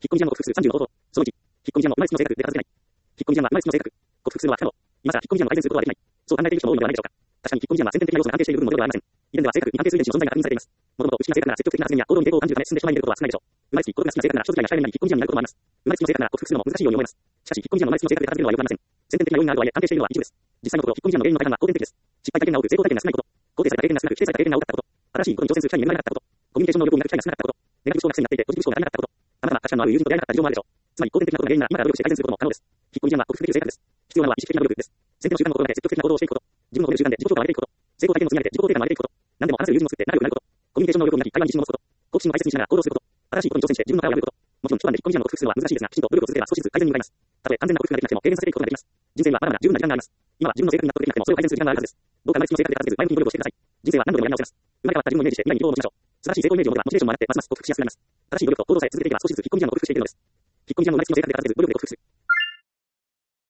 引っ込み思案の克服数30の方法。その1、引っ込み思案を今の質の性格で片付けない。引っ込み思案は今の質の性格。克服するのは不可能。今さら引っ込み思案を改善することはできない。そう考えている人も多いのではないでしょうか。確かに引っ込み思案は先天的な要素が安定している部分もではありません。以前では性格に安定する遺伝子の存在が確認されています。もともと内気な性格なら積極的な発言や行動に抵抗を感じるため進んでしまい得ることは少ないでしょう。生まれつき孤独な好きな性格なら人付き合いが控えめになり引っ込み思案になることもあります。生まれつきの性格なら克服するのも難しいように思えます。しかし引っ込み思案の生まれつきの性格で片付けるのはよくありません。先天的な要因があるとはいえ安定しているのは一部です。実際のところ引っ込み思案の原因の大半は後天的です。失敗体験が多く成功体験が少ないこと。肯定された経験が少なく否定された経験が多かったこと。新しいことに挑戦する機会に恵まれなかったこと。コミュニケーション能力を磨く機会が少なかったこと。ネガティブ思考が癖になっていてポジティブ思考が足りなかったこと。様々な価値観のある友人と出会えなかった事情もあるでしょう。つまり後天的なことが原因なら今から努力して改善することも可能です。引っ込み思案は克服できる性格です。必要なのは意識的な努力です。先手の習慣を心がけて積極的な行動をしていくこと。自分を褒める習慣で自己評価を上げていくこと。成功体験を積み上げて自己肯定感を上げていくこと。何でも話せる友人を作って仲良くなること。コミュニケーション能力を磨き対話に自信を持つこと。好奇心を大切にしながら行動すること。新しいことに挑戦して自分の殻を破ること。もちろん一晩で引っ込み思案を克服するのは難しいですが、きちんと努力を続ければ少しずつ改善に向かいます。たとえ完全な克服ができなくても軽減させていくことができます。人生にはまだまだ十分な時間があります。今は自分の性格に納得できなくてもそれを改善する時間があるはずです。どうか生まれつきの性格で片付けず前向きに努力をしてください。人生は何度でもやり直せます。生まれ変わった自分をイメージして未来に希望を持ちましょう。素晴らしい成功イメージを持てばモチベーションも上がってますます克服しやすくなります。正しい努力と行動さえ続けていけば少しずつ引っ込み思案を克服していけるのです。引っ込み思案を生まれつきの性格で片付けず努力で克服する。